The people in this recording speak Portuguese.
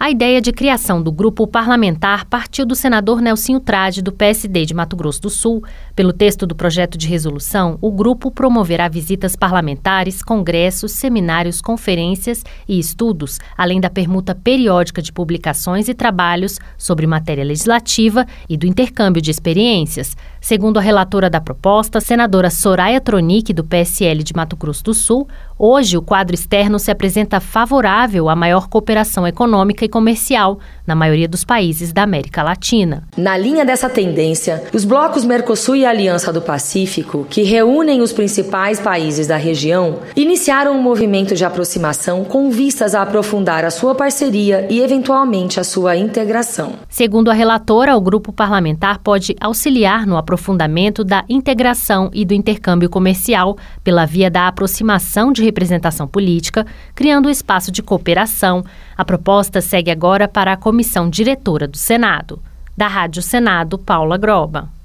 A ideia de criação do grupo parlamentar partiu do senador Nelsinho Trade, do PSD de Mato Grosso do Sul. Pelo texto do projeto de resolução, o grupo promoverá visitas parlamentares, congressos, seminários, conferências e estudos, além da permuta periódica de publicações e trabalhos sobre matéria legislativa e do intercâmbio de experiências. Segundo a relatora da proposta, senadora Soraya Tronic, do PSL de Mato Grosso do Sul, hoje o quadro externo se apresenta favorável à maior cooperação econômica e comercial na maioria dos países da América Latina. Na linha dessa tendência, os blocos Mercosul e Aliança do Pacífico, que reúnem os principais países da região, iniciaram um movimento de aproximação com vistas a aprofundar a sua parceria e, eventualmente, a sua integração. Segundo a relatora, o grupo parlamentar pode auxiliar no aprofundamento da integração e do intercâmbio comercial pela via da aproximação de representação política, criando um espaço de cooperação. A proposta segue agora para a comissão diretora do Senado. Da Rádio Senado, Paula Groba.